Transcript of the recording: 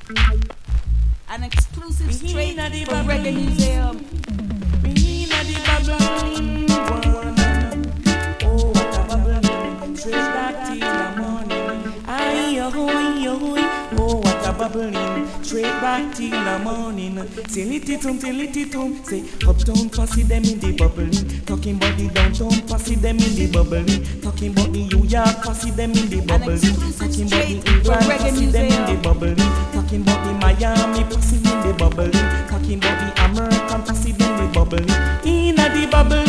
An exclusive straight from Reggae Museum. Inna the bubbling one. Oh, what a bubbling. Straight back till the morning. Aye, oh, what a bubbling. Straight back till the morning. Say litty tum. Say uptown posse them in the bubbling. Talking about the downtown posse them in the bubbling. Talking about the New York posse them in the bubbling. Talking about the England posse them in the bubbling. Talking about the Miami posse in the bubbling. Talking about the American posse them in the bubbling. Inna the bubbling.